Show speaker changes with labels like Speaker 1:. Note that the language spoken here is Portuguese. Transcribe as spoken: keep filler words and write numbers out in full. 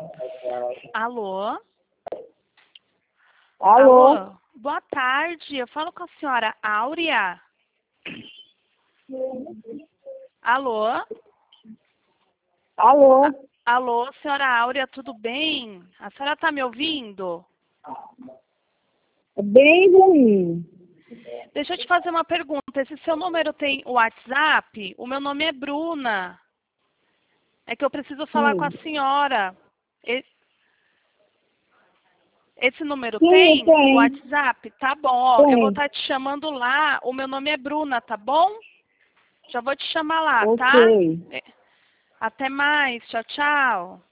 Speaker 1: Alô?
Speaker 2: Alô?
Speaker 1: Alô? Boa tarde, eu falo com a senhora Áurea. Alô?
Speaker 2: Alô?
Speaker 1: A- Alô, senhora Áurea, tudo bem? A senhora está me ouvindo?
Speaker 2: É bem ruim.
Speaker 1: Deixa eu te fazer uma pergunta. Esse seu número tem WhatsApp? O meu nome é Bruna. É que eu preciso falar com a
Speaker 2: Sim.
Speaker 1: senhora. E- Esse número
Speaker 2: Sim,
Speaker 1: tem o
Speaker 2: tem.
Speaker 1: WhatsApp? Tá bom, ó, eu vou
Speaker 2: Tem.
Speaker 1: estar te chamando lá. O meu nome é Bruna, tá bom? Já vou te chamar lá, tá?
Speaker 2: Ok.
Speaker 1: É, Até mais. Tchau, tchau.